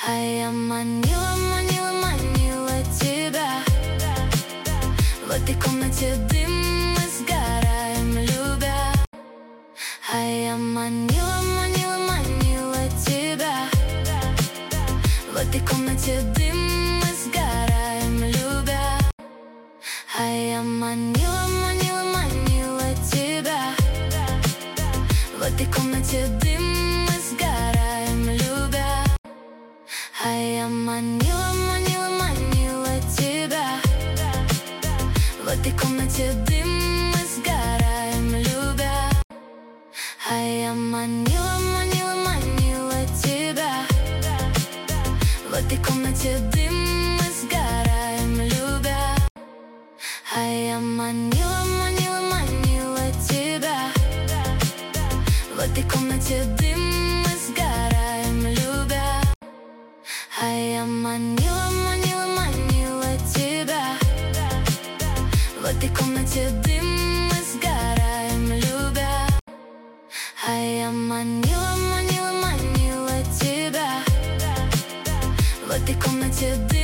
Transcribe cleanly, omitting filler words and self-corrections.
А я манила, манила, манила тебя. В этой комнате дым, мы сгораем, любя. А я манила, манила, манила тебя. В этой комнате дым, мы сгораем, любя. А я манила, манила, манила тебя. В этой комнате дым, мы сгораем, любя. А я манила, манила, манила тебя. В этой комнате дым, мы сгораем, любя. А я манила, манила, манила тебя. В этой комнате дым, мы сгораем, любя. А я манила, манила, манила тебя. В этой комнате дым, мы сгораем, любя. А я манила, манила, манила тебя. В этой комнате дым, мы сгораем, любя. А я манила, манила, манила тебя. В этой комнате дым.